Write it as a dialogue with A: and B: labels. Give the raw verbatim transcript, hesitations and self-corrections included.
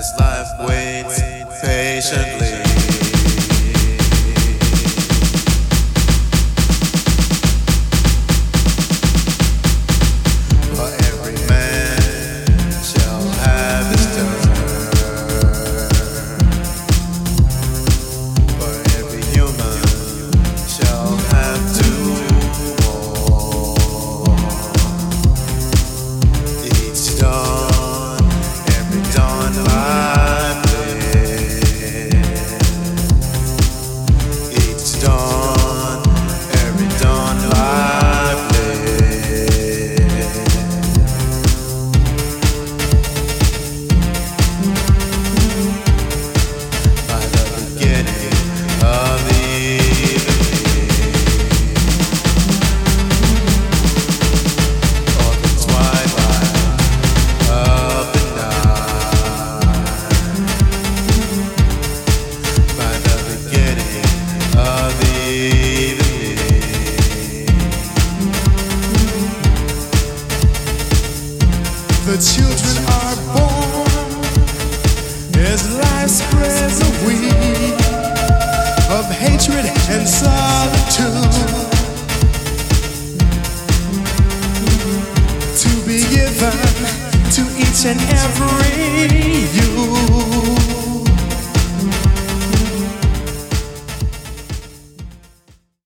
A: as life waits patiently. For every man shall have his turn. For every human shall have to walk. Each dawn, every dawn lively. Each dawn, every dawn lively. By the beginning of the evening, or the twilight of the night. By the beginning of the evening,
B: The children are born as life spreads a weed of hatred and solitude, to be given to each and every youth.